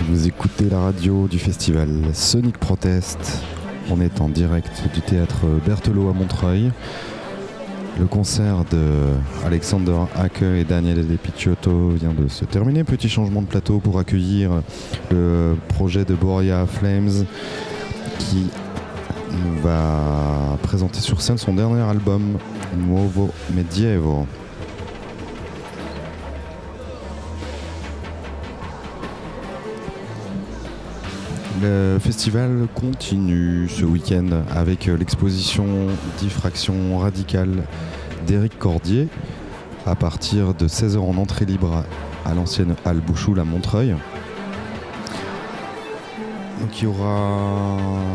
Vous écoutez la radio du festival Sonic Protest. On est en direct du théâtre Berthelot à Montreuil. Le concert de Alexander Hake et Daniele Picciotto vient de se terminer. Petit changement de plateau pour accueillir le projet de Boria Flames qui nous va présenter sur scène son dernier album Nuovo Medievo. Le festival continue ce week-end avec l'exposition Diffraction radicale d'Éric Cordier à partir de 16h en entrée libre à l'ancienne halle Bouchoul à Montreuil. Donc il y aura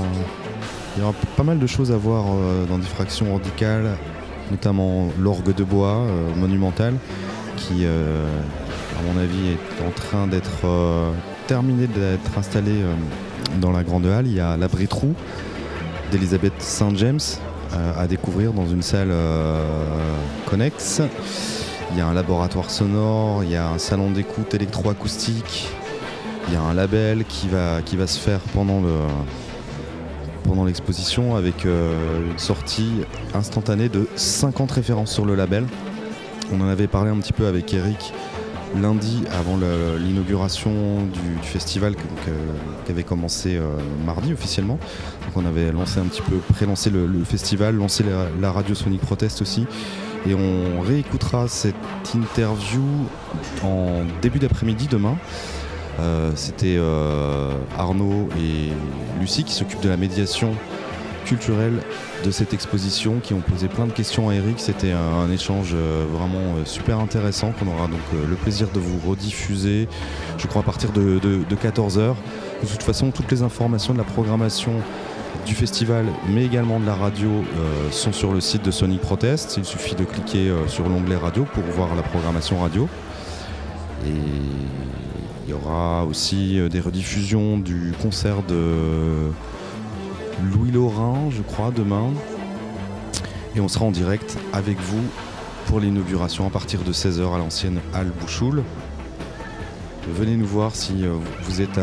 pas mal de choses à voir dans Diffraction radicale, notamment l'orgue de bois monumental qui, à mon avis, est en train d'être terminé d'être installé dans la grande halle. Il y a l'abri trou d'Elisabeth St. James à découvrir dans une salle connexe. Il y a un laboratoire sonore, il y a un salon d'écoute électroacoustique, il y a un label qui va se faire pendant l'exposition avec une sortie instantanée de 50 références sur le label. On en avait parlé un petit peu avec Eric lundi avant l'inauguration du festival qui avait commencé mardi officiellement. Donc on avait lancé un petit peu, pré-lancé le festival, lancé la radio Sonic Protest aussi. Et on réécoutera cette interview en début d'après-midi demain. C'était Arnaud et Lucie qui s'occupent de la médiation culturelle de cette exposition, qui ont posé plein de questions à Eric. C'était un échange vraiment super intéressant qu'on aura donc le plaisir de vous rediffuser, je crois à partir de 14h. De toute façon, toutes les informations de la programmation du festival mais également de la radio sont sur le site de Sonic Protest. Il suffit de cliquer sur l'onglet radio pour voir la programmation radio. Et il y aura aussi des rediffusions du concert de Louis Laurin, je crois, demain. Et on sera en direct avec vous pour l'inauguration à partir de 16h à l'ancienne halle Bouchoul. Venez nous voir si vous êtes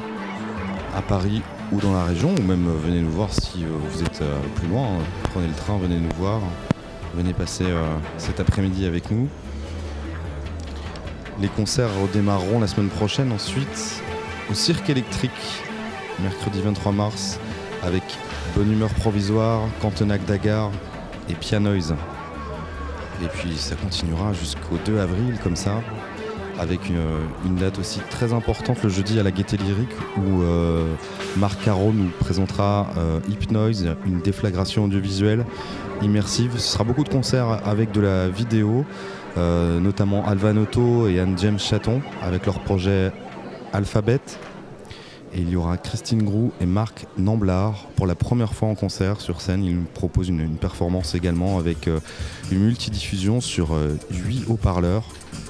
à Paris ou dans la région, ou même venez nous voir si vous êtes plus loin. Prenez le train, venez nous voir. Venez passer cet après-midi avec nous. Les concerts redémarreront la semaine prochaine ensuite au Cirque électrique, mercredi 23 mars, avec Bonne Humeur Provisoire, Cantenac Dagar et Pianoise. Et puis ça continuera jusqu'au 2 avril comme ça, avec une date aussi très importante le jeudi à la Gaîté Lyrique où Marc Caro nous présentera Hypnoise, une déflagration audiovisuelle immersive. Ce sera beaucoup de concerts avec de la vidéo, notamment Alvan Otto et Anne-James Chaton avec leur projet Alphabet. Et il y aura Christine Groux et Marc Namblard pour la première fois en concert sur scène. Ils nous proposent une performance également avec une multidiffusion sur 8 haut-parleurs.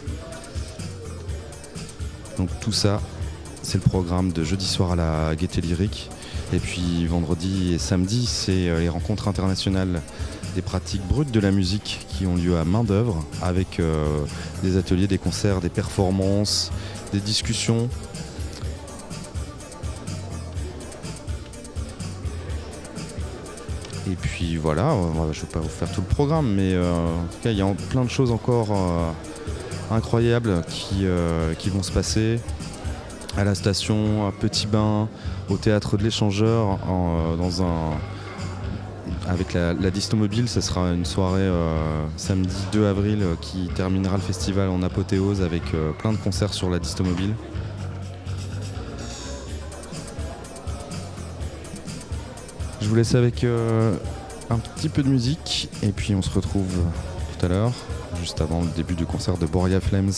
Donc tout ça, c'est le programme de jeudi soir à la Gaîté Lyrique. Et puis vendredi et samedi, c'est les rencontres internationales des pratiques brutes de la musique qui ont lieu à main d'œuvre avec des ateliers, des concerts, des performances, des discussions. Et puis voilà, je ne vais pas vous faire tout le programme, mais en tout cas, il y a plein de choses encore incroyables qui vont se passer à la station, à Petit Bain, au théâtre de l'Échangeur, avec la Distomobile. Ça sera une soirée samedi 2 avril qui terminera le festival en apothéose avec plein de concerts sur la Distomobile. Je vous laisse avec un petit peu de musique et puis on se retrouve tout à l'heure, juste avant le début du concert de Boria Flames.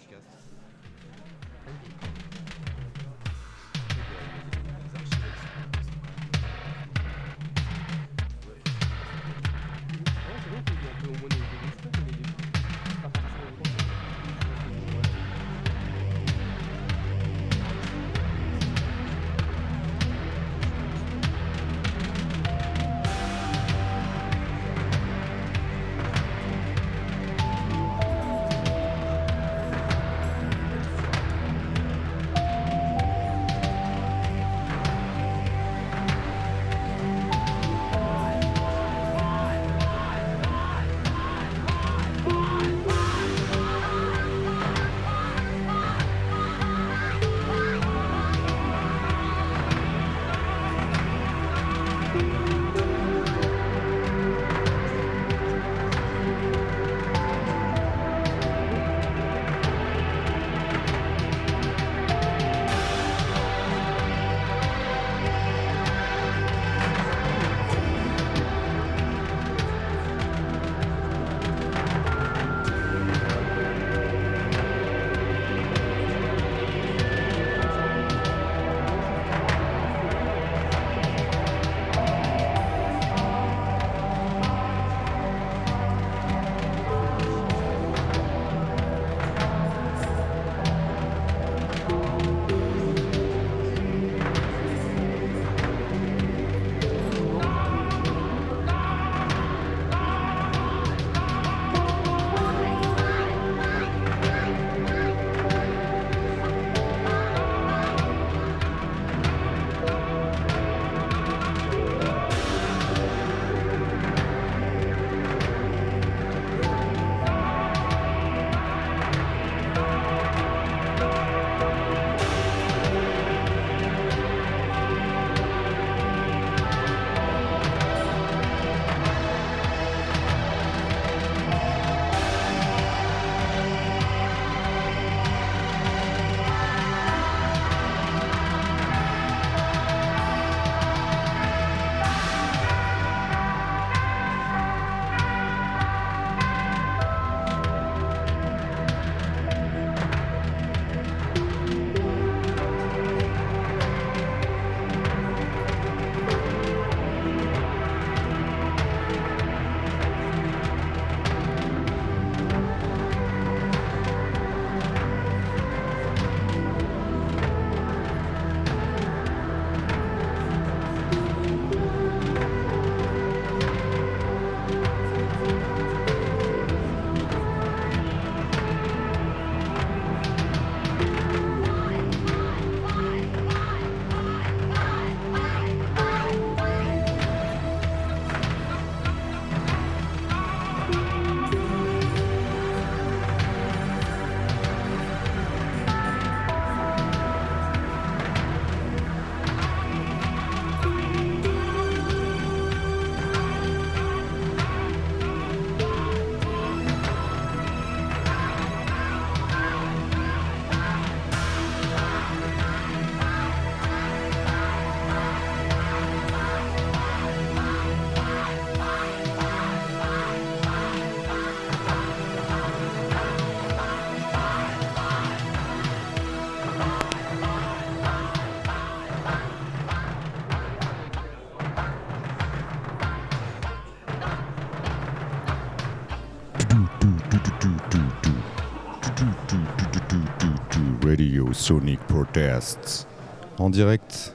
Radio Sonic Protests en direct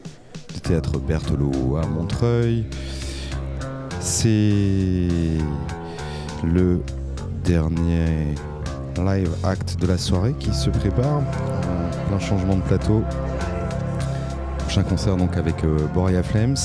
du théâtre Berthelot à Montreuil. C'est le dernier live act de la soirée qui se prépare. Plein changement de plateau. Prochain concert donc avec Boria Flames.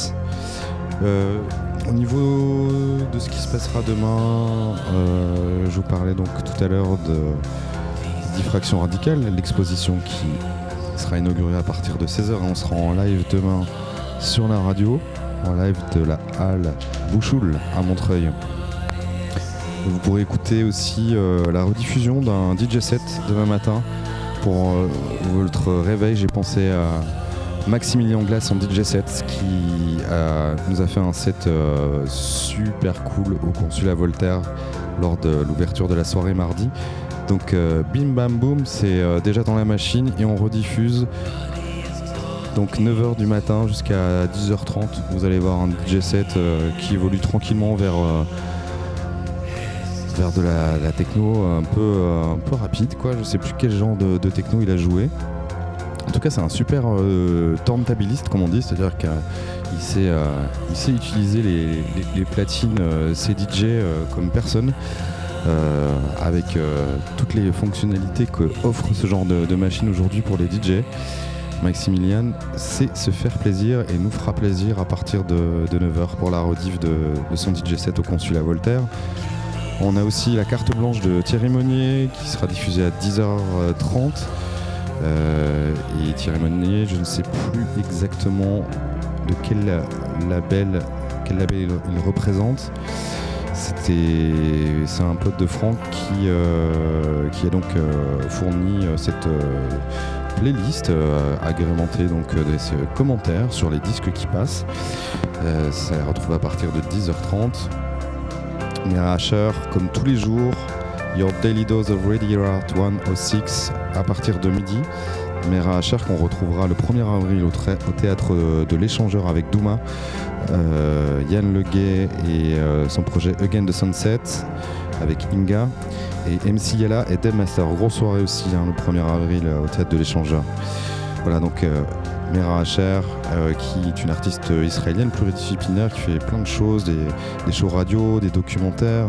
Au niveau de ce qui se passera demain, je vous parlais donc tout à l'heure de Diffraction Radicale, l'exposition qui sera inaugurée à partir de 16h. On sera en live demain sur la radio, en live de la halle Bouchoul à Montreuil. Vous pourrez écouter aussi la rediffusion d'un DJ set demain matin. Pour votre réveil, j'ai pensé à Maximilien Glace en DJ set qui nous a fait un set super cool au Consulat Voltaire lors de l'ouverture de la soirée mardi. Donc Bim Bam Boom, c'est déjà dans la machine et on rediffuse donc 9h du matin jusqu'à 10h30. Vous allez voir un DJ set qui évolue tranquillement vers de la techno un peu rapide, quoi. Je sais plus quel genre de techno il a joué. En tout cas, c'est un super turntabliste, comme on dit, c'est-à-dire qu'il sait utiliser les platines CDJ comme personne, avec toutes les fonctionnalités que offre ce genre de machine aujourd'hui pour les DJ. Maximilian sait se faire plaisir et nous fera plaisir à partir de 9h pour la rediff de son DJ set au Consulat Voltaire. On a aussi la carte blanche de Thierry Monnier qui sera diffusée à 10h30. Et Thierry Monnier, je ne sais plus exactement de quel label il représente. C'est un pote de Franck qui a donc fourni cette playlist agrémentée donc des commentaires sur les disques qui passent. Ça est retrouvé à partir de 10h30. Mira Asher, comme tous les jours, Your Daily Dose of Radio Art 106 à partir de midi. Mira Asher qu'on retrouvera le 1er avril au théâtre de l'Échangeur avec Douma, Yann Leguet et son projet Again the Sunset avec Inga et MC Yala et Deb Master. Grosse soirée aussi le 1er avril au théâtre de l'Échangeur. Voilà donc Mira Asher qui est une artiste israélienne pluridisciplinaire qui fait plein de choses, des shows radio, des documentaires.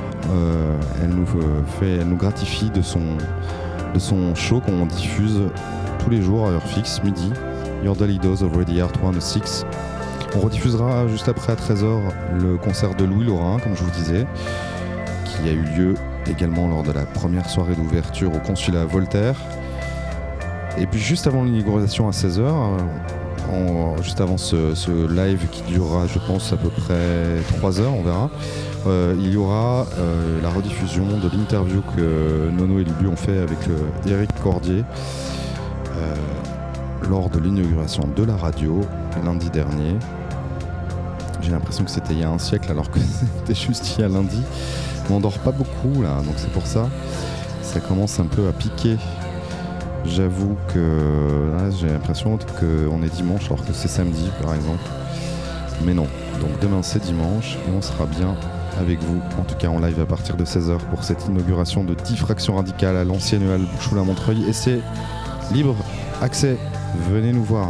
Elle nous gratifie de son show qu'on diffuse tous les jours à heure fixe, midi, Your Daily Dose of Radio Art 106. On rediffusera juste après à 13h le concert de Louis Laurin, comme je vous disais, qui a eu lieu également lors de la première soirée d'ouverture au Consulat Voltaire. Et puis juste avant l'inauguration à 16h, juste avant ce live qui durera, je pense, à peu près 3 heures, on verra, il y aura la rediffusion de l'interview que Nono et Lubu ont fait avec Eric Cordier lors de l'inauguration de la radio lundi dernier. J'ai l'impression que c'était il y a un siècle alors que c'était juste il y a lundi. Mais on dort pas beaucoup là, donc c'est pour ça. Ça commence un peu à piquer. J'avoue que là, j'ai l'impression qu'on est dimanche alors que c'est samedi par exemple. Mais non, donc demain c'est dimanche et on sera bien avec vous, en tout cas en live à partir de 16h pour cette inauguration de Diffraction Radicale à l'ancienne halle Bouchoula-Montreuil. Et c'est libre accès, venez nous voir.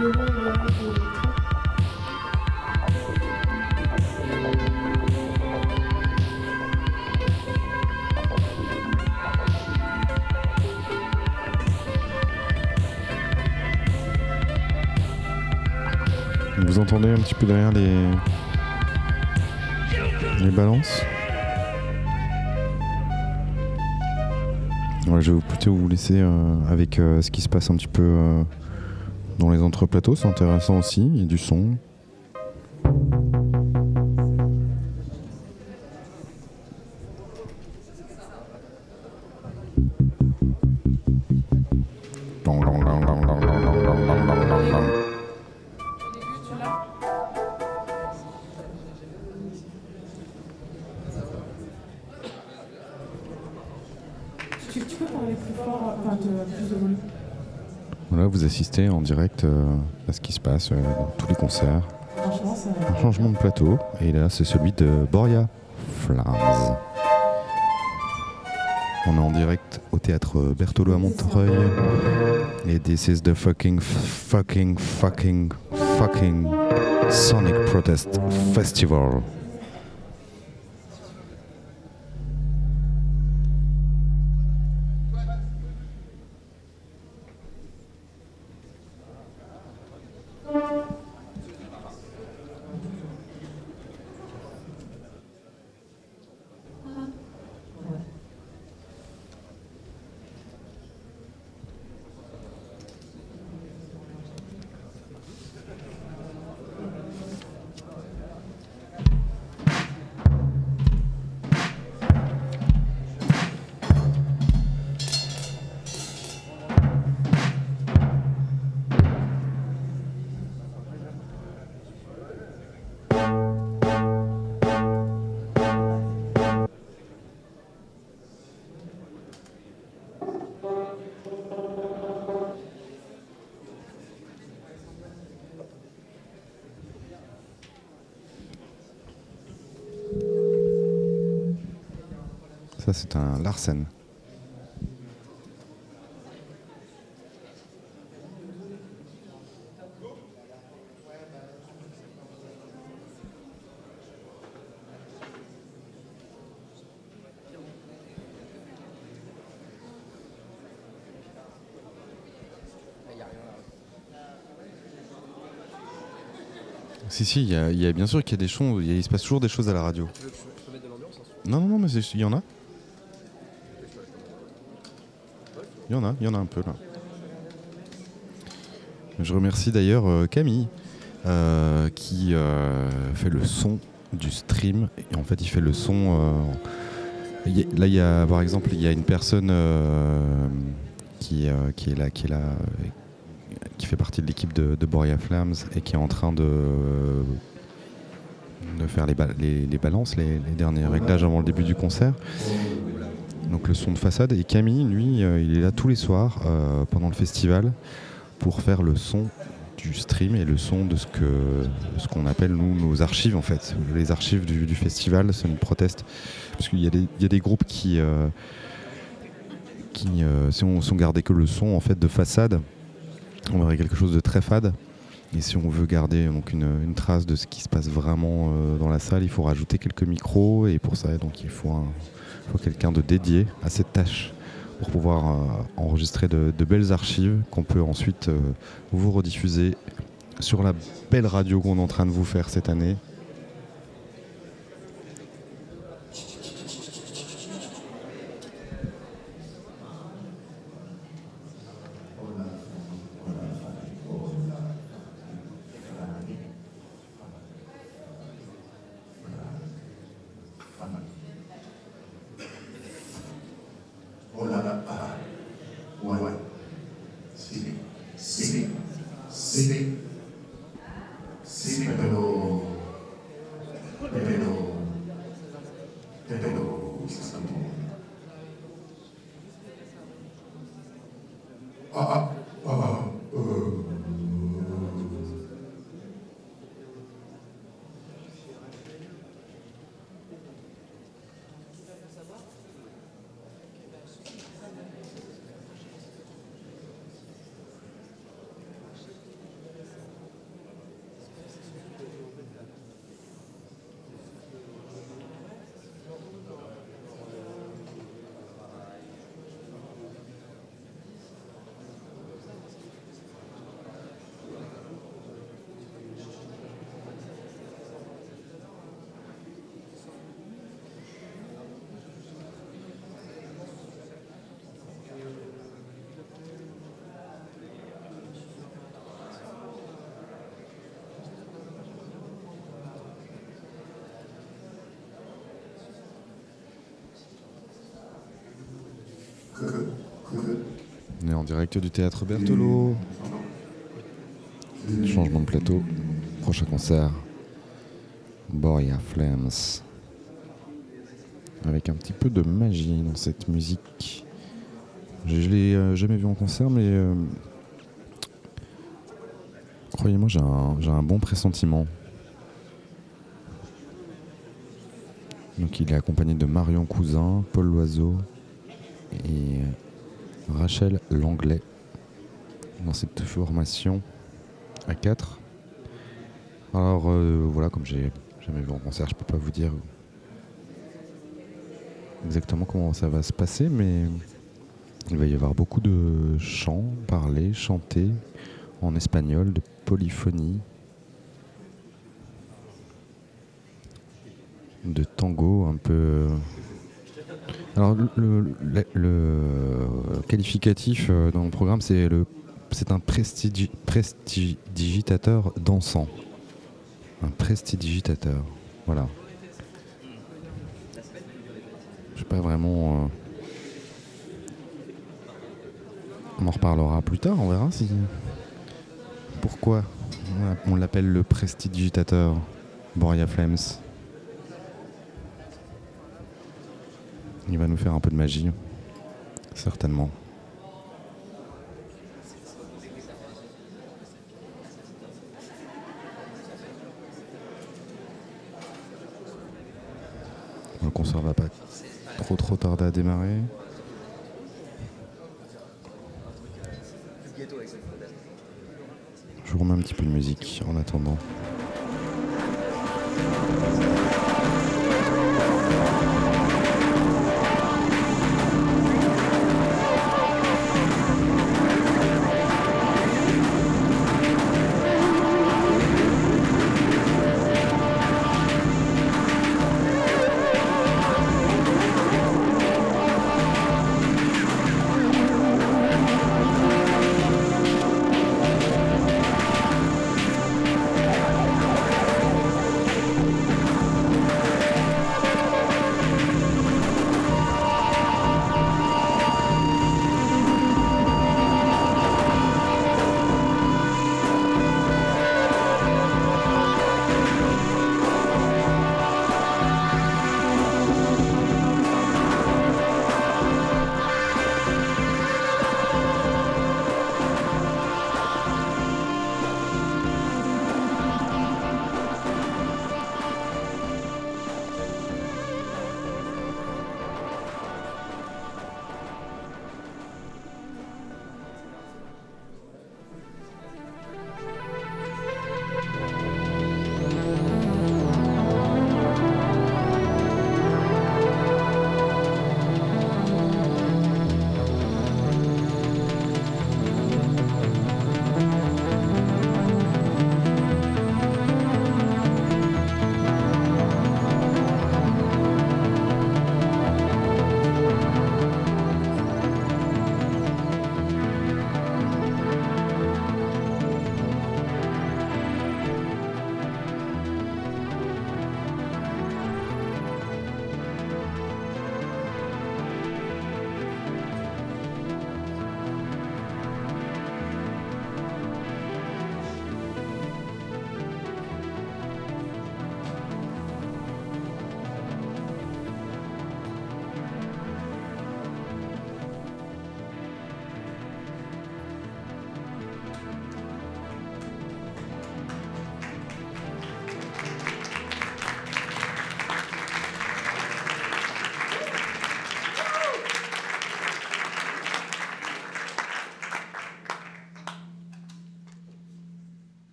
Vous entendez un petit peu derrière les balances. Ouais, je vais plutôt vous laisser avec ce qui se passe un petit peu dans les entreplateaux. C'est intéressant aussi, il y a du son. Tu peux parler plus fort, enfin plus de volume. Voilà, vous assistez en direct à ce qui se passe dans tous les concerts. Franchement, ça... Un changement de plateau, et là c'est celui de Boria Flames. On est en direct au théâtre Berthelot à Montreuil. Et this is the fucking Sonic Protest Festival. Ça c'est un Larsen. Si, il y a bien sûr qu'il y a des sons, il se passe toujours des choses à la radio. Tu peux mettre de l'ambiance hein, Non, mais il y en a. Il y en a un peu là. Je remercie d'ailleurs Camille qui fait le son du stream. Et en fait, il fait le son. Là, il y a par exemple, il y a une personne qui est là, qui fait partie de l'équipe de Boria Flames et qui est en train de faire les balances, les derniers réglages avant le début du concert. Donc le son de façade. Et Camille, lui, il est là tous les soirs pendant le festival pour faire le son du stream et le son de ce qu'on appelle nous nos archives en fait. Les archives du festival, Sonic Protest. Parce qu'il y a des groupes qui si on gardait que le son en fait de façade, on aurait quelque chose de très fade. Et si on veut garder donc une trace de ce qui se passe vraiment dans la salle, il faut rajouter quelques micros. Et pour ça, donc, il faut quelqu'un de dédié à cette tâche pour pouvoir enregistrer de belles archives qu'on peut ensuite vous rediffuser sur la belle radio qu'on est en train de vous faire cette année. en direct du théâtre Berthelot. Changement de plateau. Prochain concert. Boria Flames. Avec un petit peu de magie dans cette musique. Je l'ai jamais vu en concert, mais croyez-moi, j'ai un bon pressentiment. Donc il est accompagné de Marion Cousin, Paul Loiseau et Rachel Langlais dans cette formation à 4. Alors voilà, comme j'ai jamais vu en concert, je peux pas vous dire exactement comment ça va se passer, mais il va y avoir beaucoup de chants, parlés, chantés en espagnol, de polyphonie, de tango un peu. Alors le qualificatif dans le programme, c'est un prestidigitateur dansant. Un prestidigitateur, voilà. Je sais pas vraiment. On en reparlera plus tard, on verra si. Pourquoi on l'appelle le prestidigitateur Boria Flames. Il va nous faire un peu de magie, certainement. Le concert va pas trop tarder à démarrer. Je vous remets un petit peu de musique en attendant.